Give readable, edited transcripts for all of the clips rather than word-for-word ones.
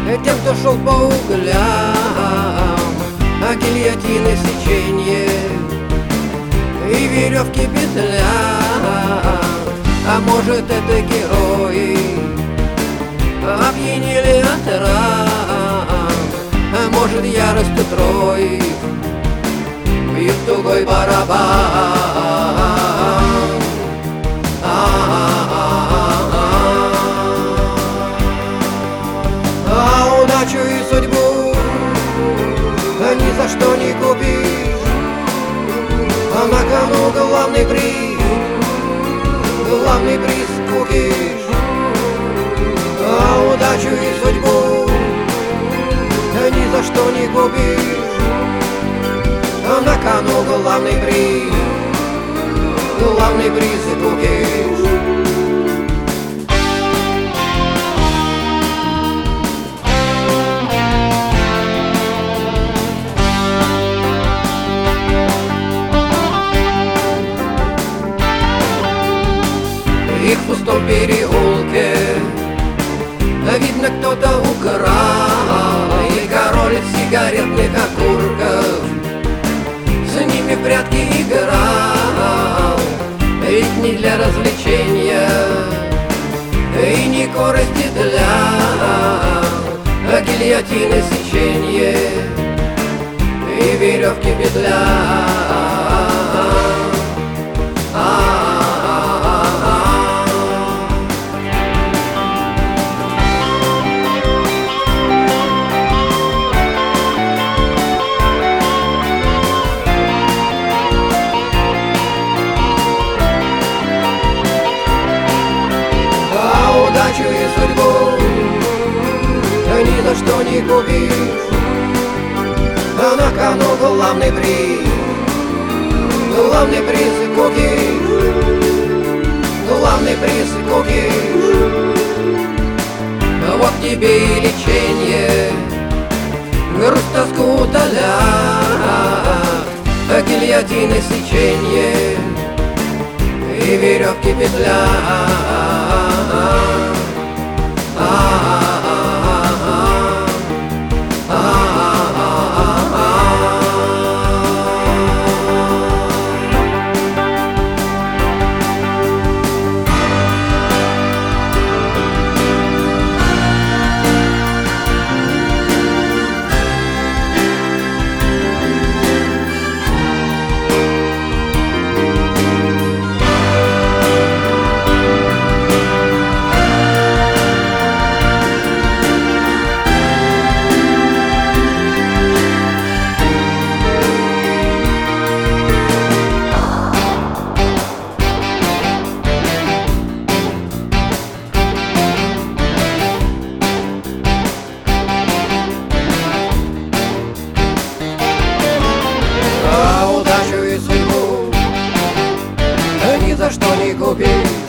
Тем, кто шел по углям, а гильотины сеченье и веревки петля. А может, это герои опьянели от ран, а может, яростью троих бьют тугой барабан. А удачу и судьбу ни за что не купишь, а на кону главный приз купишь. А удачу и судьбу ни за что не купишь, а на кону главный приз купишь. И в пустом переулке видно, кто-то украл и король сигаретных окурков с ними в прятки играл. Ведь не для развлечения и не корости для гильотины сеченье и веревки петля. Удачу и судьбу ни за что не купишь, а на кону главный приз купишь, главный приз купишь. Вот тебе и лечение, грусть, тоску утоля, гильотины сеченье и веревки петля. Ни за что не купишь,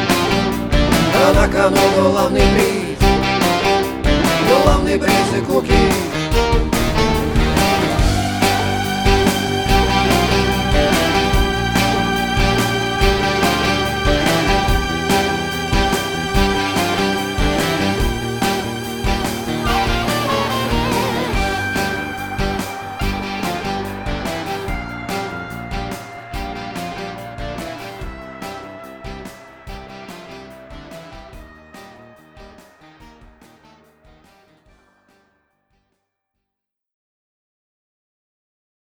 а на кону главный приз и купишь.